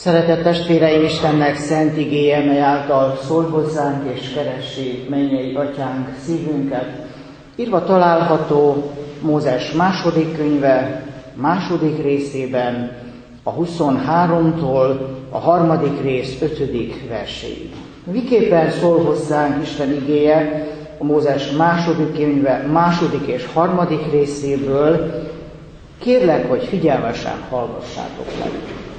Szeretett testvéreim, Istennek szent igéje, mely által szól hozzánk és keresi mennyei Atyánk szívünket, írva található Mózes második könyve, második részében, a 23-tól a harmadik rész 5. verséig. Miképpen szól hozzánk Isten igéje a Mózes második könyve, második és harmadik részéből, kérlek, hogy figyelmesen hallgassátok meg.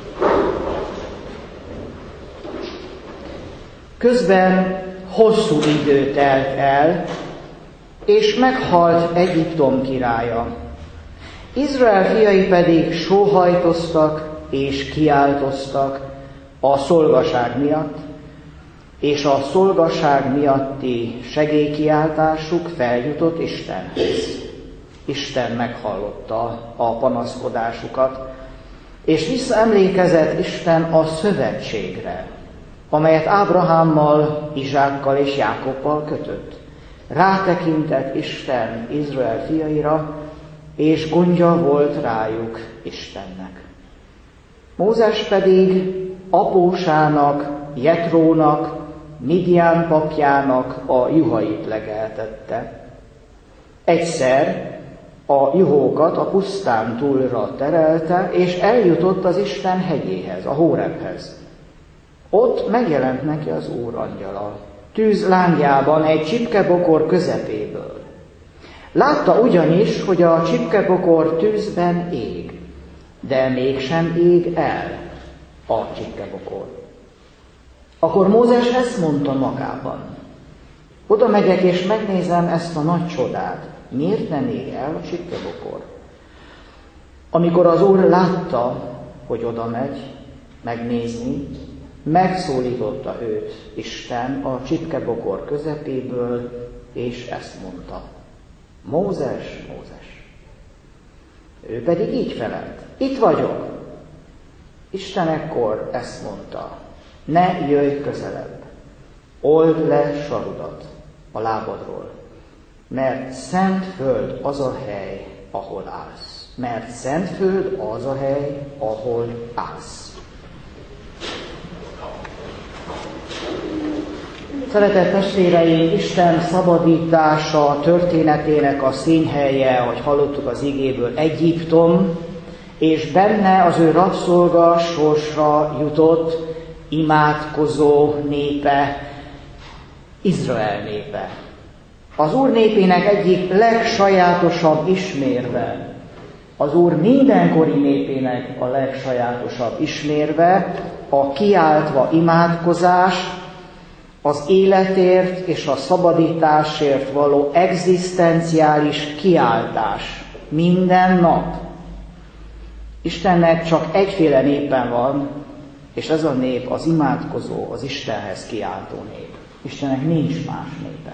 Közben hosszú idő telt el, és meghalt Egyiptom királya. Izrael fiai pedig sóhajtoztak és kiáltoztak a szolgaság miatt, és a szolgaság miatti segélykiáltásuk feljutott Istenhez. Isten meghallotta a panaszkodásukat, és visszaemlékezett Isten a szövetségre, amelyet Ábrahámmal, Izsákkal és Jákobbal kötött. Rátekintett Isten Izrael fiaira, és gondja volt rájuk Istennek. Mózes pedig apósának, Jetrónak, Midián papjának a juhait legeltette. Egyszer a juhókat a pusztán túlra terelte, és eljutott az Isten hegyéhez, a Hórebhez. Ott megjelent neki az Úr angyala, tűz lángjában egy csipkebokor közepéből. Látta ugyanis, hogy a csipkebokor tűzben ég, de mégsem ég el a csipkebokor. Akkor Mózes ezt mondta magában: oda megyek és megnézem ezt a nagy csodát, miért nem ég el a csipkebokor? Amikor az Úr látta, hogy oda megy megnézni, megszólította őt Isten a csipkebokor közepéből, és ezt mondta: Mózes, Mózes. Ő pedig így felelt: itt vagyok. Isten ekkor ezt mondta: ne jöjj közelebb, old le sarudat a lábadról, mert szent föld az a hely, ahol állsz. Mert szent föld az a hely, ahol állsz. Szeretett testvéreim, Isten szabadítása történetének a színhelye, ahogy hallottuk az igéből, Egyiptom, és benne az ő rabszolga sorsra jutott, imádkozó népe, Izrael népe. Az Úr népének egyik legsajátosabb ismérve, az Úr mindenkori népének a legsajátosabb ismérve, a kiáltva imádkozás, az életért és a szabadításért való egzisztenciális kiáltás minden nap. Istennek csak egyféle népen van, és ez a nép az imádkozó, az Istenhez kiáltó nép. Istennek nincs más népe.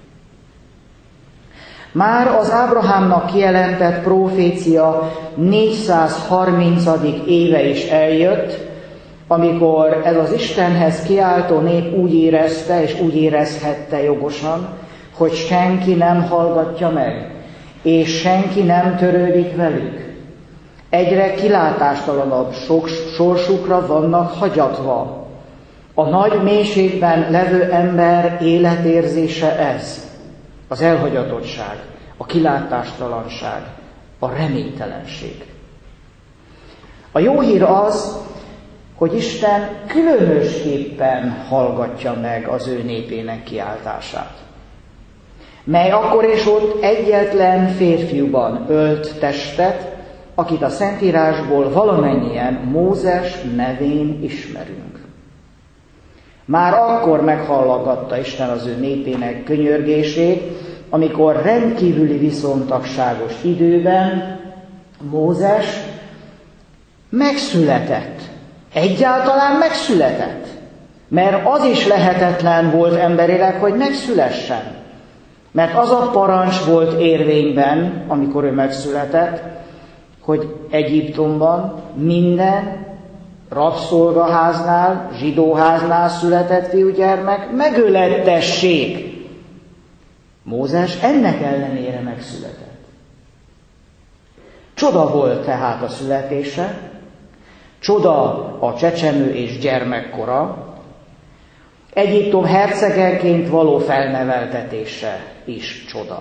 Már az Ábrahámnak kijelentett profécia 430. éve is eljött, amikor ez az Istenhez kiáltó nép úgy érezte, és úgy érezhette jogosan, hogy senki nem hallgatja meg, és senki nem törődik velük. Egyre kilátástalanabb sorsukra vannak hagyatva. A nagy mélységben levő ember életérzése ez: az elhagyatottság, a kilátástalanság, a reménytelenség. A jó hír az, hogy Isten különösképpen hallgatja meg az ő népének kiáltását, mely akkor és ott egyetlen férfiúban ölt testet, akit a Szentírásból valamennyien Mózes nevén ismerünk. Már akkor meghallgatta Isten az ő népének könyörgését, amikor rendkívüli viszontagságos időben Mózes megszületett. Egyáltalán megszületett. Mert az is lehetetlen volt emberileg, hogy megszülessen. Mert az a parancs volt érvényben, amikor ő megszületett, hogy Egyiptomban minden rabszolgaháznál, zsidóháznál született fiúgyermek megölettessék. Mózes ennek ellenére megszületett. Csoda volt tehát a születése, Csoda a csecsemő és gyermekkora, Egyiptom hercegeként való felneveltetése is csoda.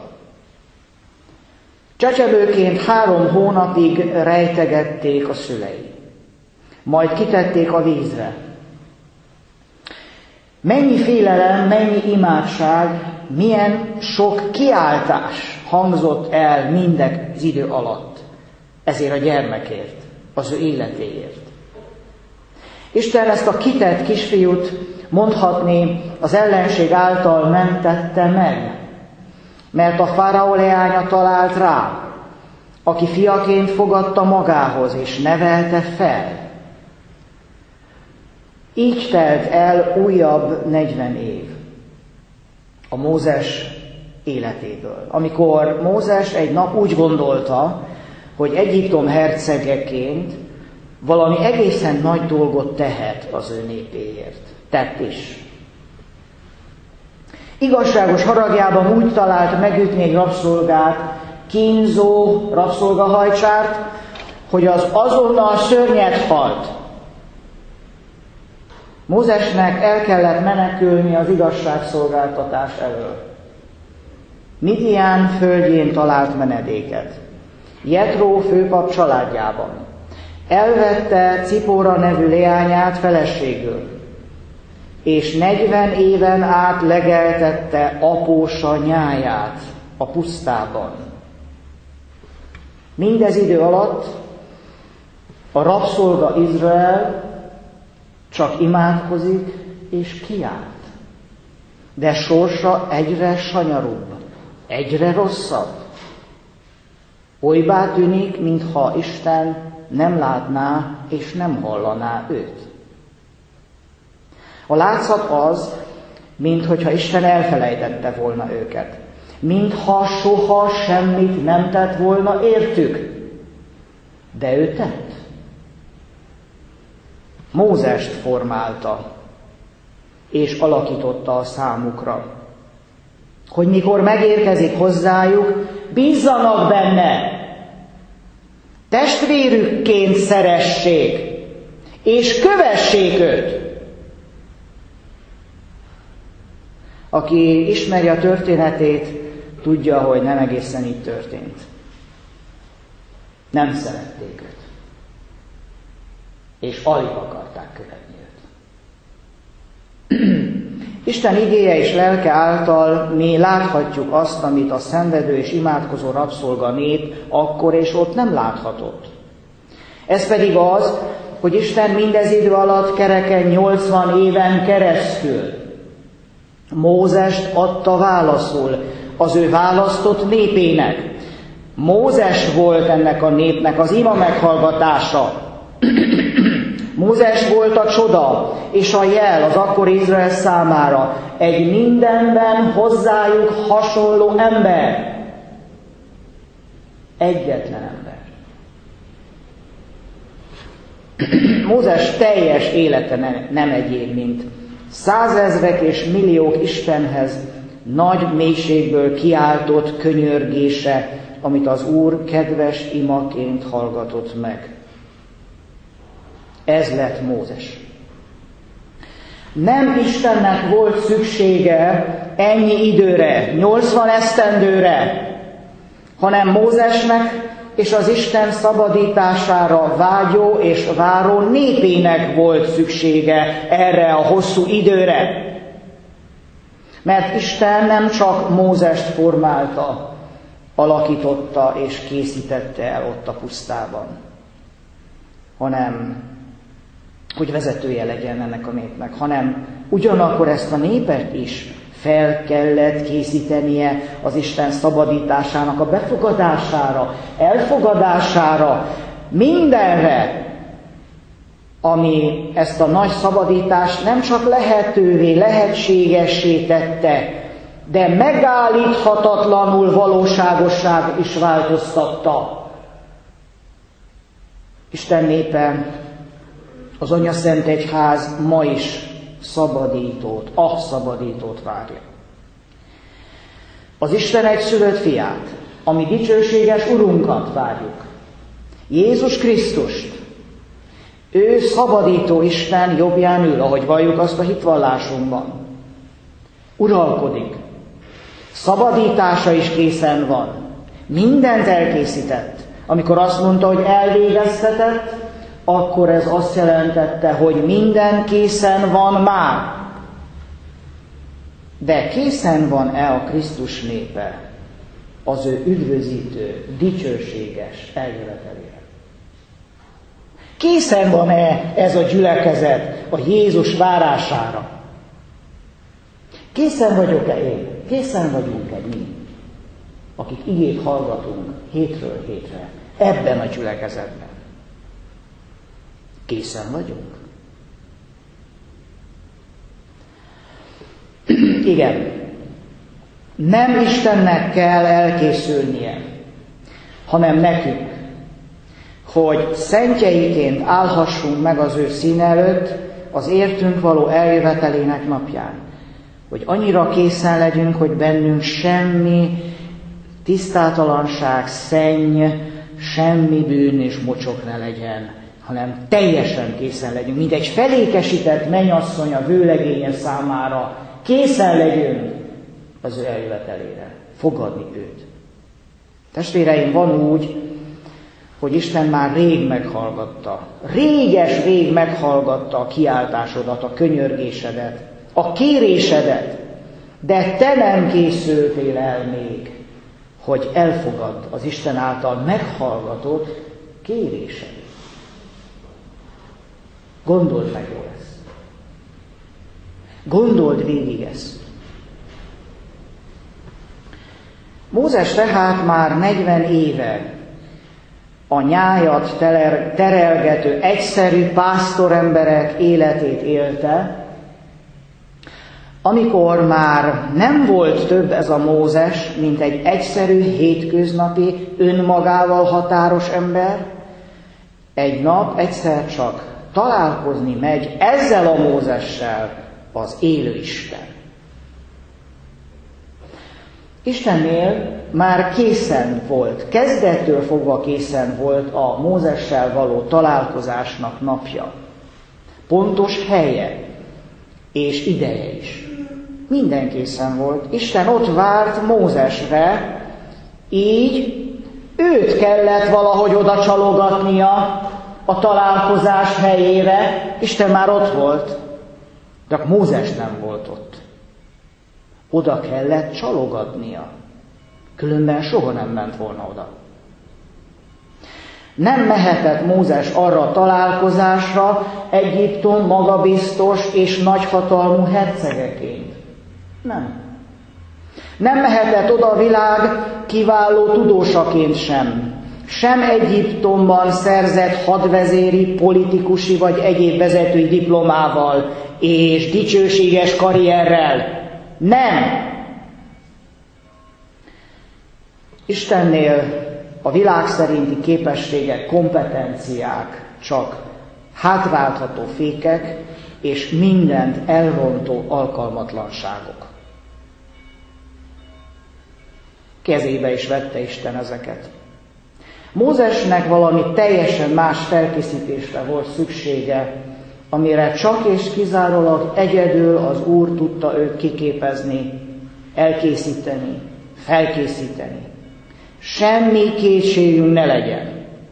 Csecsemőként 3 hónapig rejtegették a szülei, majd kitették a vízre. Mennyi félelem, mennyi imádság, milyen sok kiáltás hangzott el mindek az idő alatt ezért a gyermekért, az ő életéért. Isten ezt a kitett kisfiút mondhatni az ellenség által mentette meg, mert a fáraó leánya talált rá, aki fiaként fogadta magához és nevelte fel. Így telt el újabb 40 év a Mózes életéből, amikor Mózes egy nap úgy gondolta, hogy Egyiptom hercegeként valami egészen nagy dolgot tehet az ő népéért. Tett is. Igazságos haragjában úgy talált megütni egy rabszolgát, kínzó rabszolgahajcsárt, hogy az azonnal szörnyet halt. Mózesnek el kellett menekülni az igazságszolgáltatás elől. Midian földjén talált menedéket. Jetró főpap családjában. Elvette Cipóra nevű leányát feleségül, és 40 éven át legeltette apósa nyáját a pusztában. Mindez idő alatt a rabszolga Izrael csak imádkozik és kiált. De sorsa egyre sanyarúbb, egyre rosszabb. Olybá tűnik, mintha Isten nem látná és nem hallaná őt. A látszat az, minthogyha Isten elfelejtette volna őket. Mintha soha semmit nem tett volna értük. De ő tett. Mózest formálta, és alakította a számukra, hogy mikor megérkezik hozzájuk, bízzanak benne, testvérükként szeressék, és kövessék őt. Aki ismeri a történetét, tudja, hogy nem egészen így történt. Nem szerették őt. És alig akarták követni őt. Isten igéje és lelke által mi láthatjuk azt, amit a szenvedő és imádkozó rabszolga nép akkor és ott nem láthatott. Ez pedig az, hogy Isten mindez idő alatt kereken 80 éven keresztül Mózest adta válaszul az ő választott népének. Mózes volt ennek a népnek az ima meghallgatása. Mózes volt a csoda és a jel az akkori Izrael számára. Egy mindenben hozzájuk hasonló ember. Egyetlen ember. Mózes teljes élete nem egyéb, mint 100 000 és milliók Istenhez nagy mélységből kiáltott könyörgése, amit az Úr kedves imaként hallgatott meg. Ez lett Mózes. Nem Istennek volt szüksége ennyi időre, 80 esztendőre, hanem Mózesnek és az Isten szabadítására vágyó és váró népének volt szüksége erre a hosszú időre. Mert Isten nem csak Mózest formálta, alakította és készítette el ott a pusztában, hanem hogy vezetője legyen ennek a népnek, hanem ugyanakkor ezt a népet is fel kellett készítenie az Isten szabadításának a befogadására, elfogadására, mindenre, ami ezt a nagy szabadítást nem csak lehetővé, lehetségessé tette, de megállíthatatlanul valóságossá is változtatta. Isten népe, az Anyaszent Egyház ma is a szabadítót várja. Az Isten egyszülött fiát, a mi dicsőséges Urunkat várjuk. Jézus Krisztust. Ő szabadító Isten jobbján ül, ahogy valljuk azt a hitvallásunkban. Uralkodik. Szabadítása is készen van. Mindent elkészített. Amikor azt mondta, hogy elvégeztetett, akkor ez azt jelentette, hogy minden készen van már. De készen van-e a Krisztus népe az ő üdvözítő, dicsőséges eljövetelére? Készen van-e ez a gyülekezet a Jézus várására? Készen vagyok-e én? Készen vagyunk-e mi, akik igét hallgatunk hétről hétre ebben a gyülekezetben? Készen vagyunk? Igen. Nem Istennek kell elkészülnie, hanem nekünk, hogy szentjeiként állhassunk meg az ő színe előtt az értünk való eljövetelének napján. Hogy annyira készen legyünk, hogy bennünk semmi tisztátalanság, szenny, semmi bűn és mocsok ne legyen, hanem teljesen készen legyünk, mint egy felékesített mennyasszony a vőlegénye számára. Készen legyünk az ő eljövetelére, fogadni őt. Testvéreim, van úgy, hogy Isten már rég meghallgatta, rég meghallgatta a kiáltásodat, a könyörgésedet, a kérésedet, de te nem készültél el még, hogy elfogadd az Isten által meghallgatott kérésedet. Gondold meg jól ezt. Gondold végig ezt. Mózes tehát már 40 éve a nyájat terelgető egyszerű pásztoremberek életét élte, amikor már nem volt több ez a Mózes, mint egy egyszerű, hétköznapi, önmagával határos ember, egy nap egyszer csak találkozni megy ezzel a Mózessel az élő Isten. Istennél már készen volt, kezdettől fogva készen volt a Mózessel való találkozásnak napja. Pontos helye és ideje is. Minden készen volt. Isten ott várt Mózesre, így őt kellett valahogy oda csalogatnia a találkozás helyére. Isten már ott volt, de Mózes nem volt ott. Oda kellett csalogatnia. Különben soha nem ment volna oda. Nem mehetett Mózes arra a találkozásra Egyiptom magabiztos és nagyhatalmú hercegeként. Nem. Nem mehetett oda a világ kiváló tudósaként sem. Sem Egyiptomban szerzett hadvezéri, politikusi vagy egyéb vezetői diplomával és dicsőséges karrierrel. Nem! Istennél a világ szerinti képességek, kompetenciák csak hátráltató fékek és mindent elrontó alkalmatlanságok. Kezébe is vette Isten ezeket. Mózesnek valami teljesen más felkészítésre volt szüksége, amire csak és kizárólag egyedül az Úr tudta őt kiképezni, elkészíteni, felkészíteni. Semmi kétségünk ne legyen.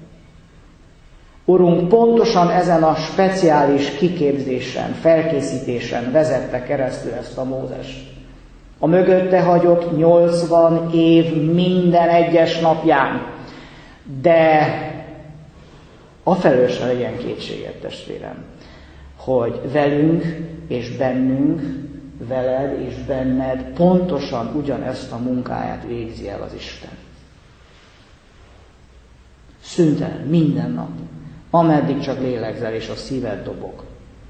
Urunk pontosan ezen a speciális kiképzésen, felkészítésen vezette keresztül ezt a Mózest. A mögötte hagyott 80 év minden egyes napján, de afelől se legyen kétséget, testvérem, hogy velünk és bennünk, veled és benned pontosan ugyanezt a munkáját végzi el az Isten. Szüntelen, minden nap, ameddig csak lélegzel és a szíved dobog.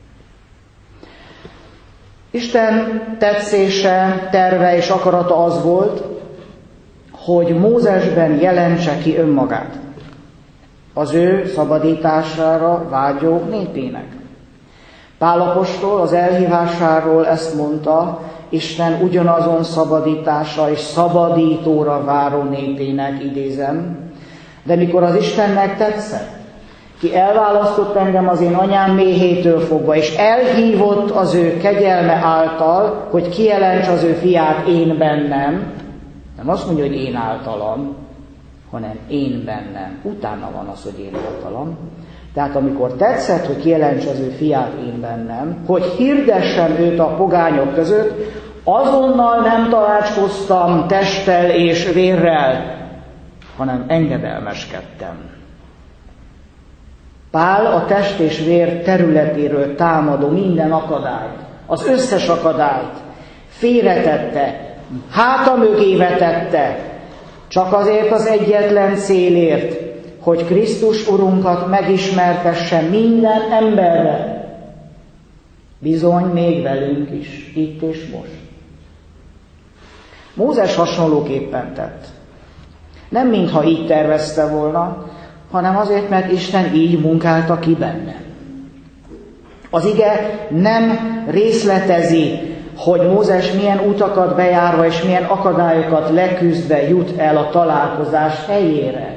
Isten tetszése, terve és akarata az volt, hogy Mózesben jelentse ki önmagát az ő szabadítására vágyó népének. Pál apostol az elhívásáról ezt mondta, Isten ugyanazon szabadítása és szabadítóra váró népének, idézem, de mikor az Istennek tetszett, ki elválasztott engem az én anyám méhétől fogva, és elhívott az ő kegyelme által, hogy kijelents az ő fiát én bennem. Nem azt mondja, hogy én általam, hanem én bennem. Utána van az, hogy én általam. Tehát amikor tetszett, hogy kijelents az ő fiát én bennem, hogy hirdessem őt a pogányok között, azonnal nem tanácskoztam testtel és vérrel, hanem engedelmeskedtem. Pál a test és vér területéről támadó minden akadályt, az összes akadályt félretette, háta mögé vetette, csak azért az egyetlen célért, hogy Krisztus Urunkat megismertesse minden emberre. Bizony még velünk is, itt és most. Mózes hasonlóképpen tett. Nem mintha így tervezte volna, hanem azért, mert Isten így munkálta ki benne. Az ige nem részletezi, hogy Mózes milyen utakat bejárva és milyen akadályokat leküzdve jut el a találkozás helyére.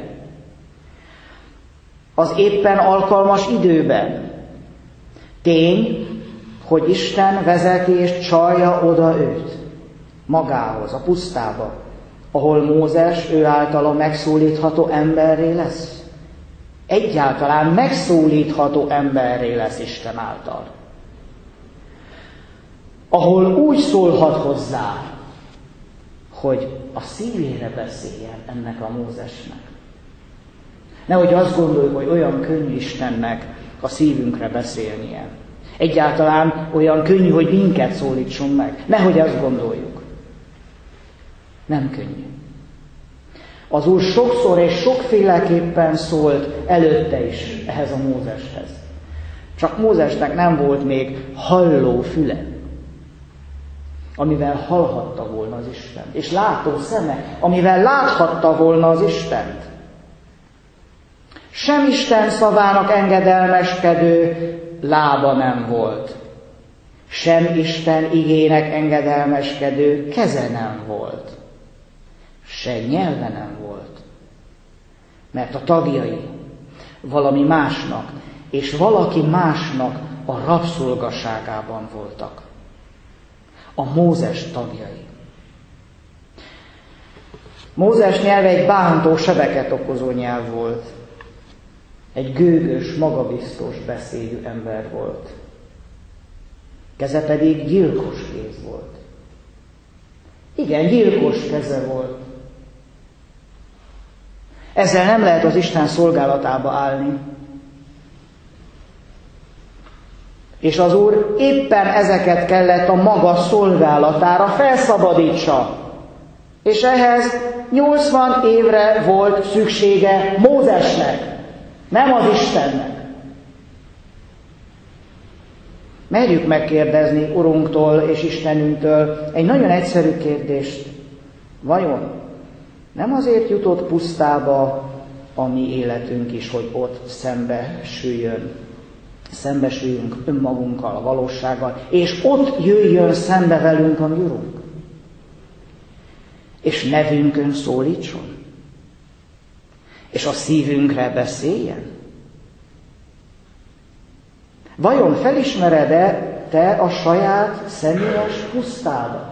Az éppen alkalmas időben. Tény, hogy Isten vezeti és csalja oda őt magához, a pusztába, ahol Mózes ő általa megszólítható emberré lesz. Egyáltalán megszólítható emberré lesz Isten által. Ahol úgy szólhat hozzá, hogy a szívére beszéljen ennek a Mózesnek. Nehogy azt gondoljuk, hogy olyan könnyű Istennek a szívünkre beszélnie. Egyáltalán olyan könnyű, hogy minket szólítson meg. Nehogy azt gondoljuk. Nem könnyű. Az Úr sokszor és sokféleképpen szólt előtte is ehhez a Mózeshez. Csak Mózesnek nem volt még halló füle, amivel hallhatta volna az Istent, és látó szeme, amivel láthatta volna az Istent. Sem Isten szavának engedelmeskedő lába nem volt. Sem Isten igének engedelmeskedő keze nem volt. Se nyelve nem volt. Mert a tagjai valami másnak, és valaki másnak a rabszolgaságában voltak. A Mózes tagjai. Mózes nyelve egy bántó, sebeket okozó nyelv volt. Egy gőgös, magabiztos beszédű ember volt. Keze pedig gyilkos kéz volt. Igen, gyilkos keze volt. Ezzel nem lehet az Isten szolgálatába állni. És az Úr éppen ezeket kellett a maga szolgálatára felszabadítsa. És ehhez 80 évre volt szüksége Mózesnek, nem az Istennek. Merjük megkérdezni Urunktól és Istenünktől egy nagyon egyszerű kérdést. Vajon nem azért jutott pusztába a mi életünk is, hogy ott szembesüljünk önmagunkkal, a valósággal, és ott jöjjön szembe velünk a mi Urunk? És nevünkön szólítson? És a szívünkre beszéljen? Vajon felismered-e te a saját személyes pusztádat?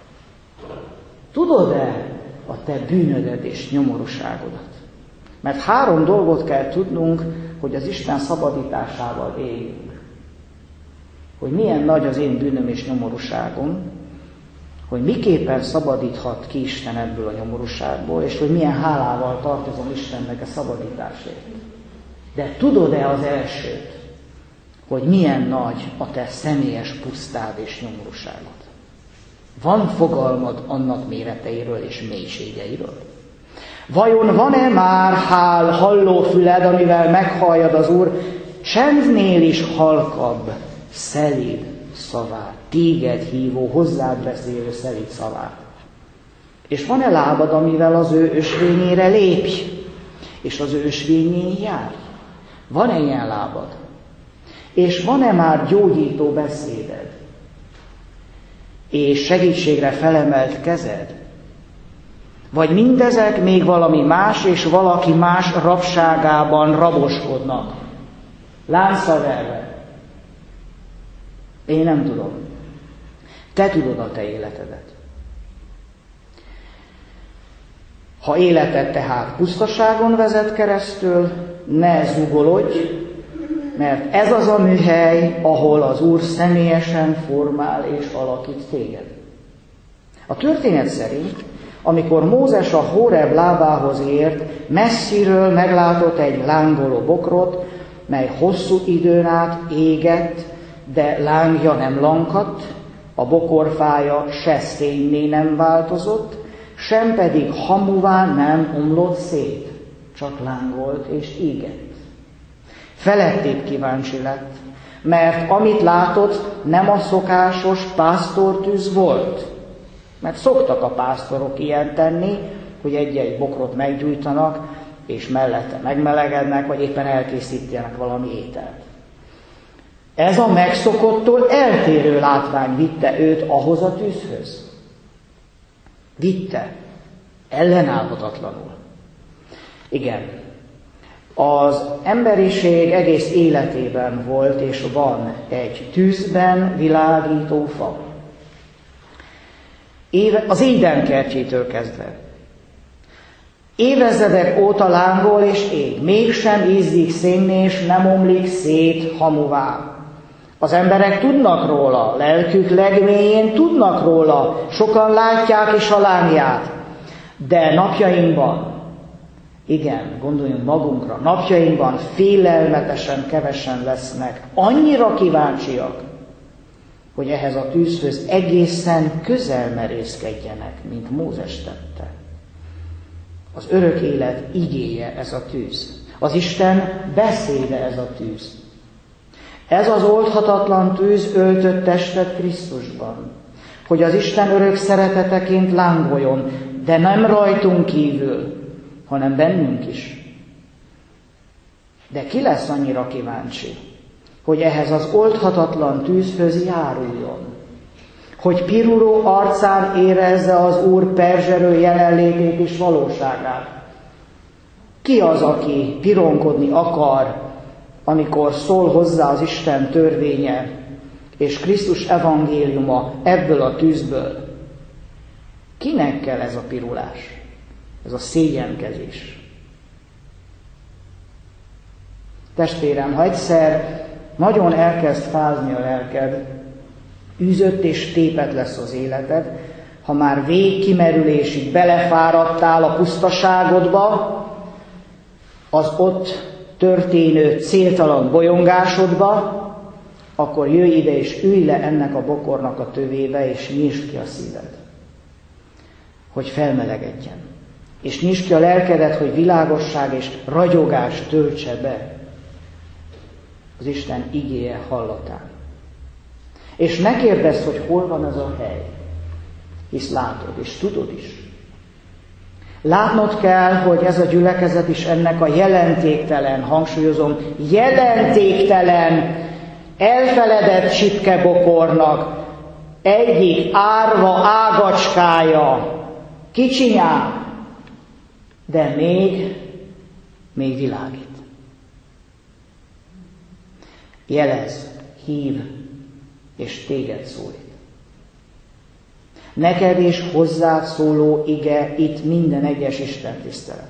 Tudod-e a te bűnödet és nyomorúságodat? Mert 3 dolgot kell tudnunk, hogy az Isten szabadításával éljünk. Hogy milyen nagy az én bűnöm és nyomorúságom, hogy miképpen szabadíthat ki Isten ebből a nyomorúságból, és hogy milyen hálával tartozom Istennek a szabadításért. De tudod-e az elsőt, hogy milyen nagy a te személyes pusztád és nyomorúságod? Van fogalmad annak méreteiről és mélységeiről? Vajon van-e már hallófüled, amivel meghalljad az Úr csendnél is halkabb, szelíd szavát, téged hívó, hozzád beszélő szelíd szavát? És van-e lábad, amivel az ő ösvényére lépj, és az ő ösvényén járj? Van-e ilyen lábad? És van-e már gyógyító beszéded? És segítségre felemelt kezed? Vagy mindezek még valami más és valaki más rabságában raboskodnak, lánccal verve. Én nem tudom. Te tudod a te életedet. Ha életed tehát pusztaságon vezet keresztül, ne zugolodj, mert ez az a műhely, ahol az Úr személyesen formál és alakít téged. A történet szerint, amikor Mózes a Hóreb lábához ért, messziről meglátott egy lángoló bokrot, mely hosszú időn át égett, de lángja nem lankadt, a bokorfája se szénné nem változott, sem pedig hamuvá nem omlott szét, csak lángolt és égett. Felettébb kíváncsi lett, mert amit látott, nem a szokásos pásztortűz volt. Mert szoktak a pásztorok ilyen tenni, hogy egy-egy bokrot meggyújtanak, és mellette megmelegednek, vagy éppen elkészítenek valami ételt. Ez a megszokottól eltérő látvány vitte őt ahhoz a tűzhöz. Vitte, ellenállhatatlanul. Igen, az emberiség egész életében volt és van egy tűzben világító fa. Az Éden kertjétől kezdve. Évezredek óta lángol és ég, mégsem ízzik szénné és nem omlik szét hamuvá. Az emberek tudnak róla, lelkük legmélyén tudnak róla, sokan látják is a lángját. De napjainkban, igen, gondoljunk magunkra, napjainkban félelmetesen kevesen lesznek, annyira kíváncsiak, hogy ehhez a tűzhöz egészen közel merészkedjenek, mint Mózes tette. Az örök élet igéje ez a tűz. Az Isten beszéde ez a tűz. Ez az oldhatatlan tűz öltött testet Krisztusban, hogy az Isten örök szereteteként lángoljon, de nem rajtunk kívül, hanem bennünk is. De ki lesz annyira kíváncsi, hogy ehhez az oldhatatlan tűzhöz járuljon, hogy piruló arcán érezze az Úr perzselő jelenlétét és valóságát? Ki az, aki pironkodni akar, amikor szól hozzá az Isten törvénye és Krisztus evangéliuma ebből a tűzből? Kinek kell ez a pirulás, ez a szégyenkezés? Testvérem, ha egyszer nagyon elkezd fázni a lelked, űzött és tépet lesz az életed, ha már végkimerülésig belefáradtál a pusztaságodba, az ott történő céltalan bolyongásodba, akkor jöjj ide és ülj le ennek a bokornak a tövébe, és nyisd ki a szíved, hogy felmelegedjen. És nyisd ki a lelkedet, hogy világosság és ragyogás töltse be az Isten igéje hallatán. És ne kérdezz, hogy hol van ez a hely, hisz látod, és tudod is. Látnod kell, hogy ez a gyülekezet is ennek a jelentéktelen, hangsúlyozom, jelentéktelen, elfeledett csipkebokornak egyik árva ágacskája, kicsinyán, de még világít. Jelez, hív, és téged szólít. Neked és hozzád szóló ige itt minden egyes Isten tisztelet.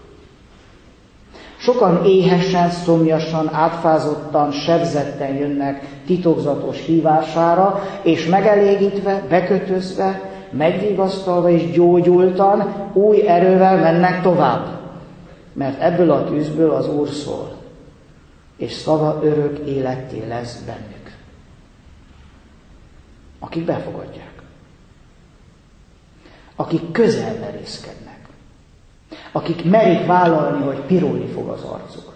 Sokan éhesen, szomjasan, átfázottan, sebzetten jönnek titokzatos hívására, és megelégítve, bekötözve, megvigasztalva és gyógyultan, új erővel mennek tovább. Mert ebből a tűzből az Úr szól, és szava örök életté lesz bennük. Akik befogadják. Akik közel merészkednek. Akik merik vállalni, hogy pirulni fog az arcuk.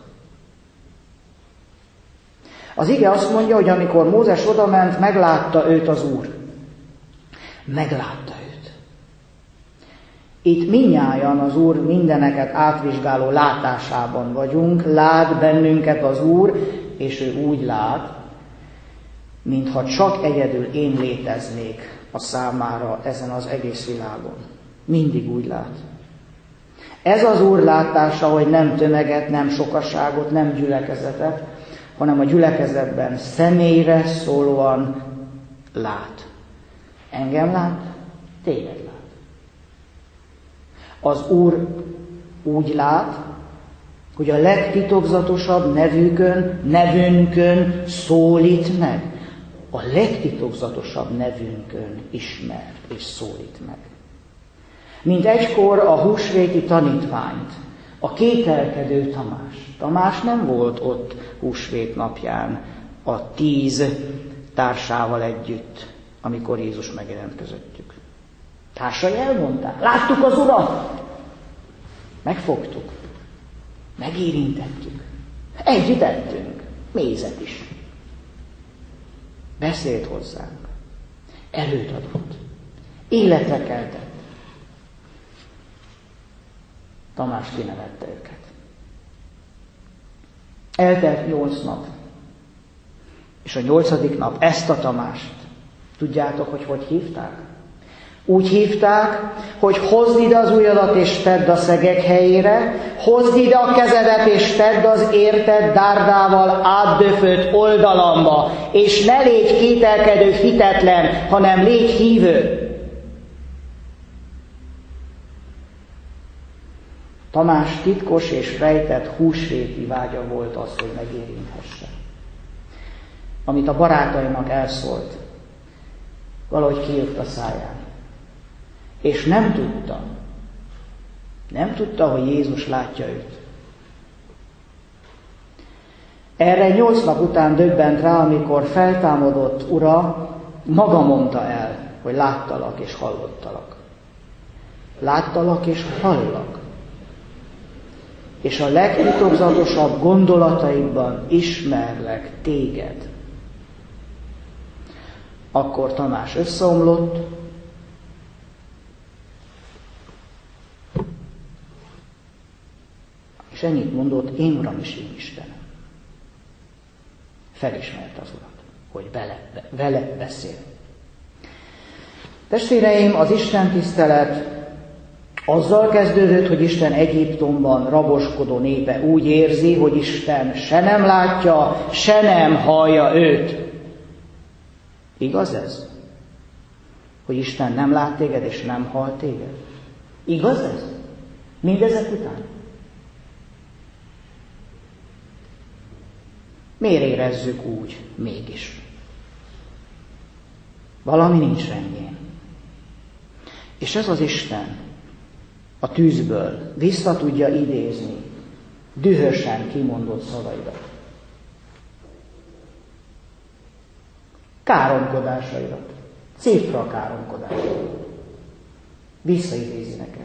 Az ige azt mondja, hogy amikor Mózes odament, meglátta őt az Úr. Meglátta őt. Itt mindnyájan az Úr mindeneket átvizsgáló látásában vagyunk. Lát bennünket az Úr, és ő úgy lát, mintha csak egyedül én léteznék a számára ezen az egész világon. Mindig úgy lát. Ez az Úr látása, hogy nem tömeget, nem sokaságot, nem gyülekezetet, hanem a gyülekezetben személyre szólóan lát. Engem lát, téged lát. Az Úr úgy lát, hogy a legtitokzatosabb nevünkön szólít meg. A legtitokzatosabb nevünkön ismer és szólít meg. Mint egykor a húsvéti tanítványt, a kételkedő Tamás. Tamás nem volt ott húsvét napján a 10 társával együtt, amikor Jézus megjelent közöttük. Társai elmondták, láttuk az Urat, megfogtuk, megérintettük, együtt ettünk, mézet is. Beszélt hozzánk, erőt adott, életre keltett. Tamás kinevette őket. Eltelt 8 nap, és a 8. nap ezt a Tamást, tudjátok, hogy hívták? Úgy hívták, hogy hozd ide az ujjadat és tedd a szegek helyére, hozd ide a kezedet és tedd az érted dárdával átdöfött oldalamba, és ne légy kételkedő hitetlen, hanem légy hívő. Tamás titkos és rejtett húsvéti vágya volt az, hogy megérinthesse. Amit a barátainak elszólt, valahogy kijött a száján. És nem tudta, hogy Jézus látja őt. Erre 8 nap után döbbent rá, amikor feltámadott Ura maga mondta el, hogy láttalak és hallottalak. Láttalak és hallak. És a legtitokzatosabb gondolataimban ismerlek téged. Akkor Tamás összeomlott, és ennyit mondott, én Uram és én Istenem. Felismerte az Urat, hogy vele beszél. Testvéreim, az Isten tisztelet azzal kezdődött, hogy Isten Egyiptomban raboskodó népe úgy érzi, hogy Isten se nem látja, se nem hallja őt. Igaz ez? Hogy Isten nem lát téged és nem hall téged? Igaz ez? Mindezek után? Miért érezzük úgy mégis? Valami nincs rendjén. És ez az Isten a tűzből vissza tudja idézni dühösen kimondott szavaidat. Káromkodásaidat, cifra káromkodásaidat. Visszaidézi neked.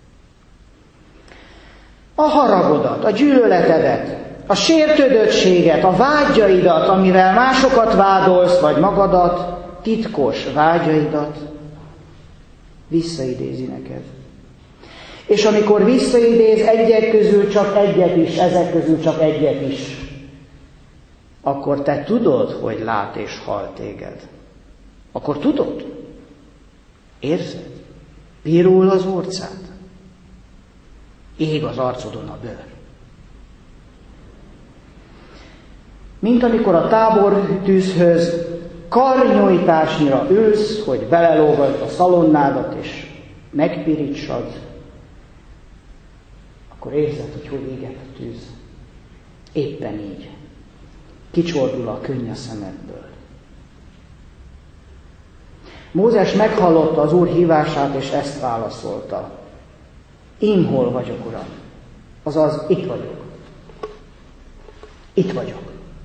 A haragodat, a gyűlöletedet, a sértődöttséget, a vágyaidat, amivel másokat vádolsz, vagy magadat, titkos vágyaidat visszaidézi neked. És amikor visszaidéz egyek közül csak egyet is, ezek közül csak egyet is, akkor te tudod, hogy lát és hall téged. Akkor tudod? Érzed? Pirul az orcád. Ég az arcodon a bőr. Mint amikor a tábortűzhöz karnyújtásnyira ülsz, hogy belelógad a szalonnádat és megpirítsad, akkor érzed, hogy éget a tűz. Éppen így. Kicsordul a könny a szemedből. Mózes meghallotta az Úr hívását, és ezt válaszolta. Én hol vagyok, Uram? Azaz, itt vagyok. Itt vagyok.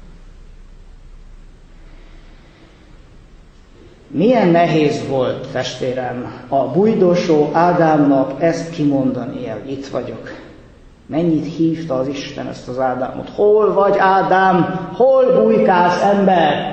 Milyen nehéz volt, testvérem, a bújdosó Ádámnak ezt kimondani, hogy itt vagyok. Mennyit hívta az Isten ezt az Ádámot. Hol vagy, Ádám? Hol bujkálsz, ember?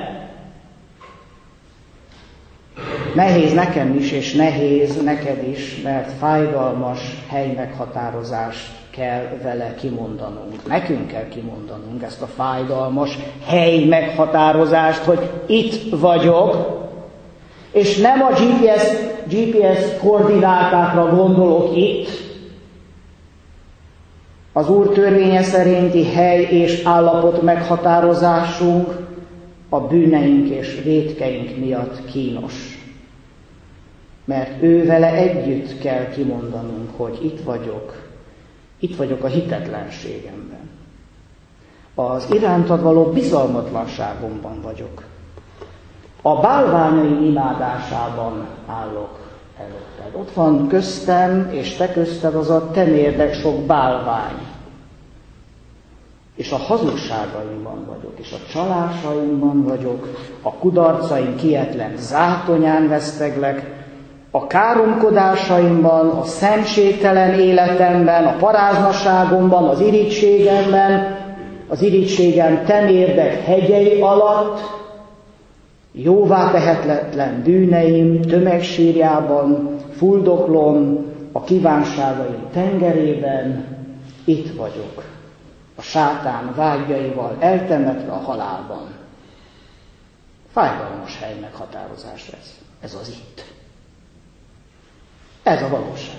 Nehéz nekem is, és nehéz neked is, mert fájdalmas helymeghatározást kell vele kimondanunk. Nekünk kell kimondanunk ezt a fájdalmas helymeghatározást, hogy itt vagyok, és nem a GPS koordinátákra gondolok itt, Az Úr törvénye szerinti hely és állapot meghatározásunk a bűneink és vétkeink miatt kínos. Mert ő vele együtt kell kimondanunk, hogy itt vagyok a hitetlenségemben. Az irántad való bizalmatlanságomban vagyok. A bálványaim imádásában állok előtted. Ott van köztem és te közted az a temérdek sok bálvány. És a hazugságaimban vagyok, és a csalásaimban vagyok, a kudarcaim kietlen zátonyán veszteglek, a káromkodásaimban, a szentségtelen életemben, a paráznaságomban, az irigységemben, az irigységem temérdek hegyei alatt, jóvá tehetetlen bűneim tömegsírjában, fuldoklom a kívánságaim tengerében, itt vagyok, a sátán vágyaival eltemetve a halálban. Fájdalmas hely meghatározás ez az itt. Ez a valóság.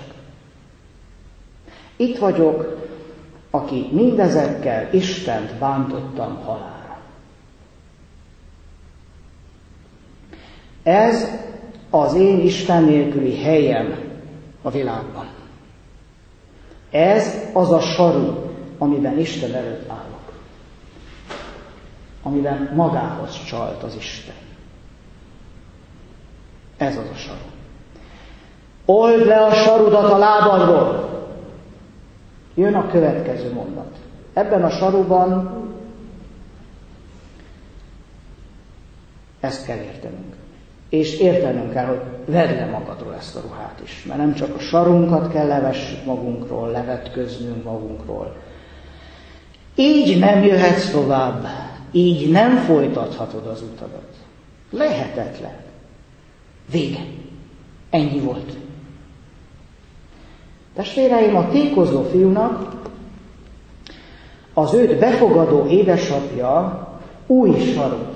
Itt vagyok, aki mindezekkel Istent bántottam halálra. Ez az én Isten nélküli helyem a világban. Ez az a saru, amiben Isten előtt állok. Amiben magához csalt az Isten. Ez az a saru. Old le a sarudat a lábadról! Jön a következő mondat. Ebben a saruban ezt kell értenünk. És értenünk kell, hogy vedd le magadról ezt a ruhát is. Mert nem csak a sarunkat kell levessük magunkról, levetköznünk magunkról. Így nem jöhetsz tovább. Így nem folytathatod az utadat. Lehetetlen. Vége. Ennyi volt. Testvéreim, a tékozó fiúnak az őt befogadó édesapja új sarut,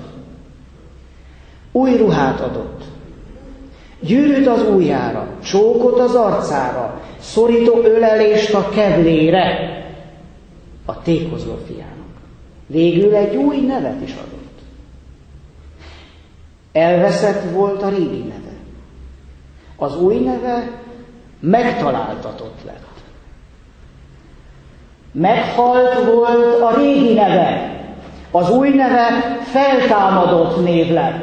új ruhát adott, gyűrűt az ujjára, csókot az arcára, szorító ölelést a kevlére a tékozó fiának. Végül egy új nevet is adott. Elveszett volt a régi neve. Az új neve megtaláltatott lett. Meghalt volt a régi neve. Az új neve feltámadott név lett.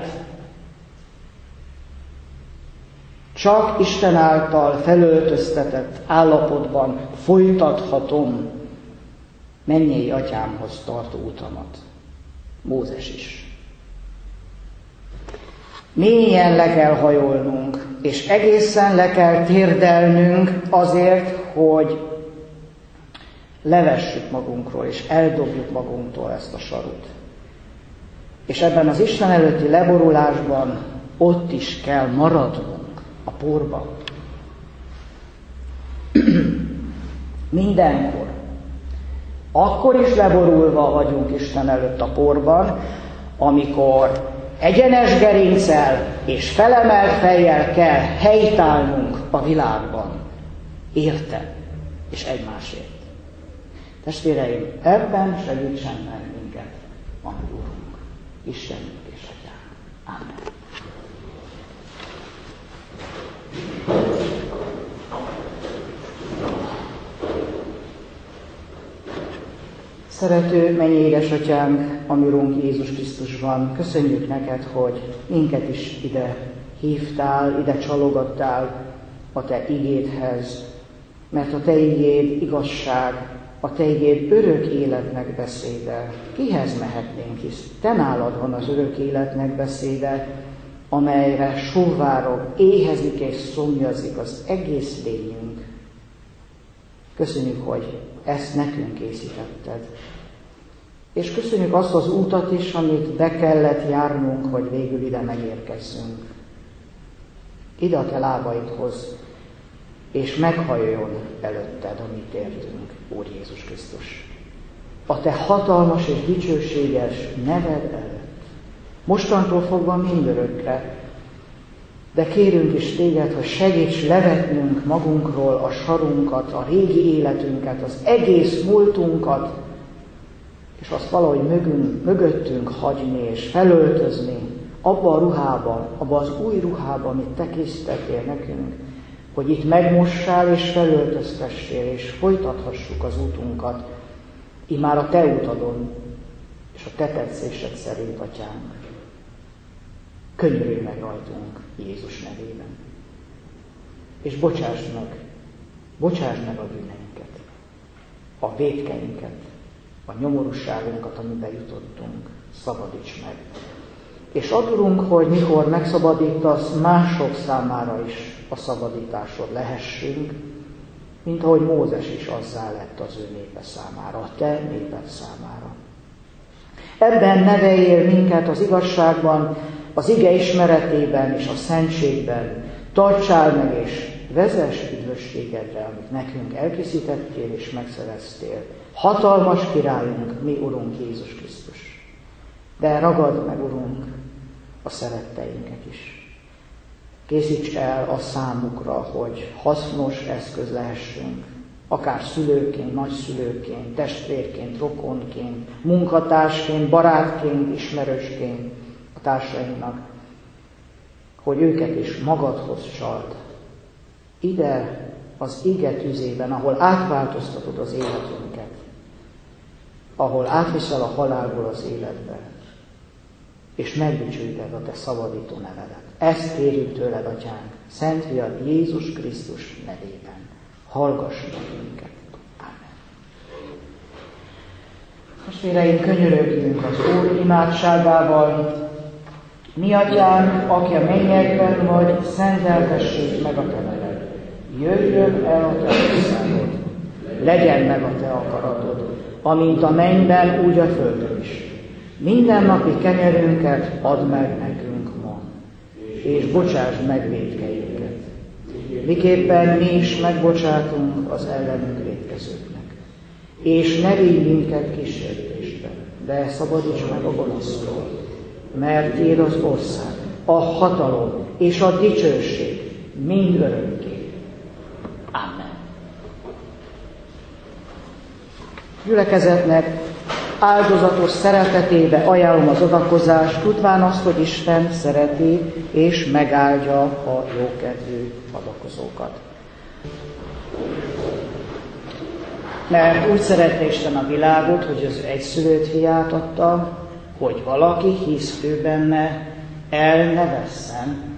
Csak Isten által felöltöztetett állapotban folytathatom mennyei atyámhoz tartó utamat. Mózes is. Mélyen le kell hajolnunk, és egészen le kell térdelnünk azért, hogy levessük magunkról, és eldobjuk magunktól ezt a sarut. És ebben az Isten előtti leborulásban ott is kell maradnunk a porban. Mindenkor. Akkor is leborulva vagyunk Isten előtt a porban, amikor egyenes gerinccel és felemelt fejjel kell helytállnunk a világban. Érte és egymásért. Testvéreim, ebben segítsen meg minket a mi Urunk, Istenünk és Atyánk. Amen. Szerető mennyei édesatyánk, a mi Urunk Jézus Krisztusban, köszönjük neked, hogy minket is ide hívtál, ide csalogattál a te igédhez, mert a te igéd igazság, a te igéd örök életnek beszéde. Kihez mehetnénk, hisz te nálad van az örök életnek beszéde, amelyre sóvárog, éhezik és szomjazik az egész lényünk. Köszönjük, hogy ezt nekünk készítetted. És köszönjük azt az útat is, amit be kellett járnunk, hogy végül ide megérkezzünk. Ide a te lábaidhoz, és meghajoljon előtted, amit értünk, Úr Jézus Krisztus. A te hatalmas és dicsőséges neved előtt. Mostantól fogva mindörökre de kérünk is téged, hogy segíts levetnünk magunkról a sarunkat, a régi életünket, az egész múltunkat, és azt valahogy mögöttünk hagyni és felöltözni abba a ruhába, abba az új ruhába, amit te készítettél nekünk, hogy itt megmossál és felöltöztessél, és folytathassuk az útunkat, immár a te utadon, és a te tetszésed szerint, Atyánk. Könyörülj meg rajtunk Jézus nevében. És bocsásd meg a bűneinket, a vétkeinket, a nyomorúságunkat, amiben jutottunk, szabadíts meg. És adurunk, hogy mikor megszabadítasz, mások számára is a szabadításod lehessünk, mint ahogy Mózes is azzá lett az ő népe számára, a te néped számára. Ebben neveljél minket az igazságban, az ige ismeretében és a szentségben. Tartsál meg és vezess üdvösségedre, amit nekünk elkészítettél és megszereztél. Hatalmas királyunk, mi Urunk Jézus Krisztus. De ragadd meg, Urunk, a szeretteinket is. Készíts el a számukra, hogy hasznos eszköz lehessünk, akár szülőként, nagyszülőként, testvérként, rokonként, munkatársként, barátként, ismerősként a társainknak, hogy őket is magadhoz csald. Ide az ige tüzében, ahol átváltoztatod az életünket, ahol átviszel a halálból az életbe, és megdicsőíted a te szabadító nevedet. Ezt kérjük tőled, Atyánk, Szent Fiad Jézus Krisztus nevében. Hallgass meg minket. Ámen. Testvéreim, könyörögjünk az Úr imádságával. Mi, Atyánk, aki a mennyekben vagy, szenteltessék meg a te neved. Jöjjön el a te országod. Legyen meg a te akaratod, amint a mennyben, úgy a földön is. Minden napi kenyerünket add meg nekünk ma, és bocsásd meg vétkeinket, miképpen mi is megbocsátunk az ellenünk vétkezőknek. És ne vigy minket kísértésbe, de szabadíts meg a gonosztól, mert tiéd az ország, a hatalom és a dicsőség mind örökké. Amen. Gyülekezetnek áldozatos szeretetébe ajánlom az adakozást, tudván azt, hogy Isten szereti és megáldja a jókedvű adakozókat. Mert úgy szerette Isten a világot, hogy az egyszülött fiát adta, hogy valaki hisz ő benne, el ne vesszen,